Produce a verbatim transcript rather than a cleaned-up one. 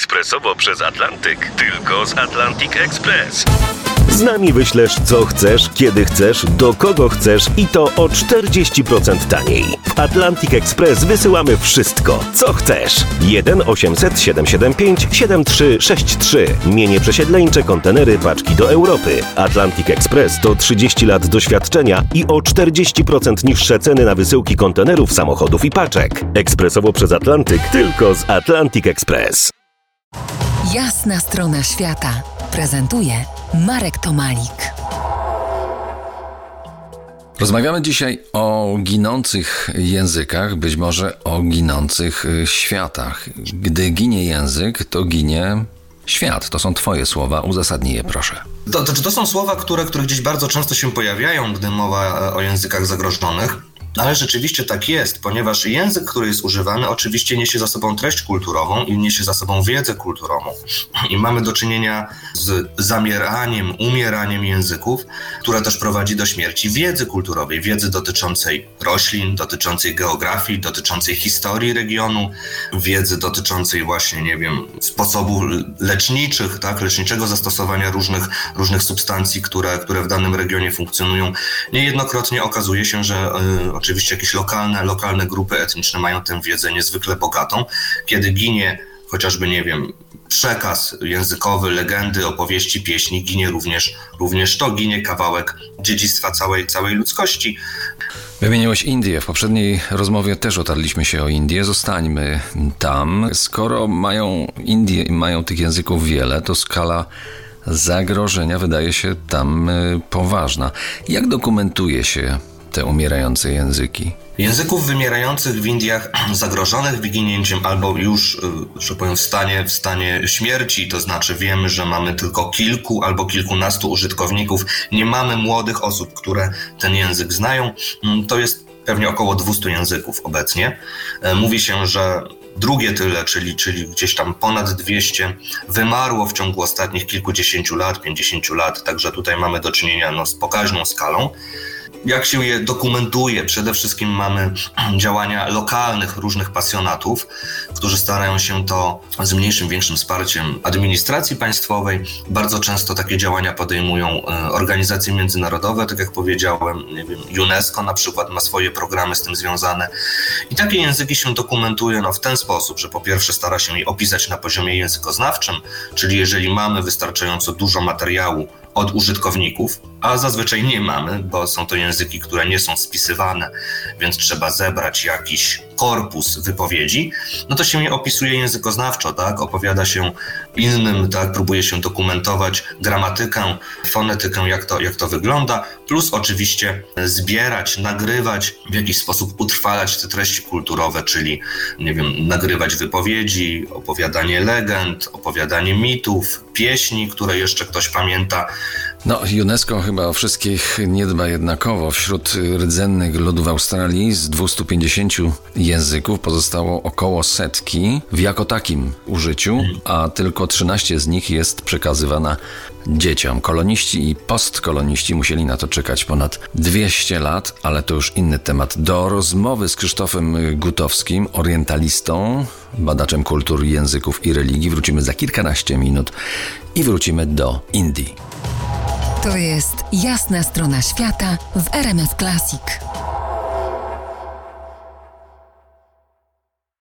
ekspresowo przez Atlantyk. Tylko z Atlantic Express. Z nami wyślesz co chcesz, kiedy chcesz, do kogo chcesz i to o czterdzieści procent taniej. W Atlantic Express wysyłamy wszystko, co chcesz. jeden osiemset siedemset siedemdziesiąt pięć siedemdziesiąt trzy sześćdziesiąt trzy. Mienie przesiedleńcze, kontenery, paczki do Europy. Atlantic Express to trzydzieści lat doświadczenia i o czterdzieści procent niższe ceny na wysyłki kontenerów, samochodów i paczek. Ekspresowo przez Atlantyk, tylko z Atlantic Express. Jasna strona świata prezentuje Marek Tomalik. Rozmawiamy dzisiaj o ginących językach, być może o ginących światach. Gdy ginie język, to ginie świat. To są twoje słowa, uzasadnij je proszę. To, to, to są słowa, które, które gdzieś bardzo często się pojawiają, gdy mowa o językach zagrożonych. Ale rzeczywiście tak jest, ponieważ język, który jest używany, oczywiście niesie za sobą treść kulturową i niesie za sobą wiedzę kulturową. I mamy do czynienia z zamieraniem, umieraniem języków, które też prowadzi do śmierci wiedzy kulturowej, wiedzy dotyczącej roślin, dotyczącej geografii, dotyczącej historii regionu, wiedzy dotyczącej właśnie, nie wiem, sposobów leczniczych, tak, leczniczego zastosowania różnych, różnych substancji, które, które w danym regionie funkcjonują. Niejednokrotnie okazuje się, że yy, oczywiście jakieś lokalne, lokalne grupy etniczne mają tę wiedzę niezwykle bogatą. Kiedy ginie chociażby, nie wiem, przekaz językowy, legendy, opowieści, pieśni, ginie również, również to, ginie kawałek dziedzictwa całej, całej ludzkości. Wymieniłeś Indię. W poprzedniej rozmowie też otarliśmy się o Indię. Zostańmy tam. Skoro mają Indie i mają tych języków wiele, to skala zagrożenia wydaje się tam poważna. Jak dokumentuje się te umierające języki? Języków wymierających w Indiach, zagrożonych wyginięciem albo już, że powiem, w stanie, w stanie śmierci, to znaczy wiemy, że mamy tylko kilku albo kilkunastu użytkowników, nie mamy młodych osób, które ten język znają, to jest pewnie około dwieście języków obecnie. Mówi się, że drugie tyle, czyli, czyli gdzieś tam ponad dwieście, wymarło w ciągu ostatnich kilkudziesięciu lat, pięćdziesięciu lat, także tutaj mamy do czynienia no, z pokaźną skalą. Jak się je dokumentuje? Przede wszystkim mamy działania lokalnych różnych pasjonatów, którzy starają się to z mniejszym, większym wsparciem administracji państwowej. Bardzo często takie działania podejmują organizacje międzynarodowe, tak jak powiedziałem, nie wiem, UNESCO na przykład ma swoje programy z tym związane. I takie języki się dokumentuje no, w ten sposób, że po pierwsze stara się je opisać na poziomie językoznawczym, czyli jeżeli mamy wystarczająco dużo materiału od użytkowników, a zazwyczaj nie mamy, bo są to języki, które nie są spisywane, więc trzeba zebrać jakiś korpus wypowiedzi, no to się je opisuje językoznawczo, tak? Opowiada się innym, tak? Próbuje się dokumentować gramatykę, fonetykę, jak to, jak to wygląda, plus oczywiście zbierać, nagrywać, w jakiś sposób utrwalać te treści kulturowe, czyli, nie wiem, nagrywać wypowiedzi, opowiadanie legend, opowiadanie mitów, pieśni, które jeszcze ktoś pamięta. No, UNESCO chyba o wszystkich nie dba jednakowo. Wśród rdzennych ludów Australii z dwustu pięćdziesięciu języków pozostało około setki w jako takim użyciu, a tylko trzynaście z nich jest przekazywana dzieciom. Koloniści i postkoloniści musieli na to czekać ponad dwieście lat, ale to już inny temat. Do rozmowy z Krzysztofem Gutowskim, orientalistą, badaczem kultur, języków i religii wrócimy za kilkanaście minut i wrócimy do Indii. To jest Jasna strona świata w R M F Classic.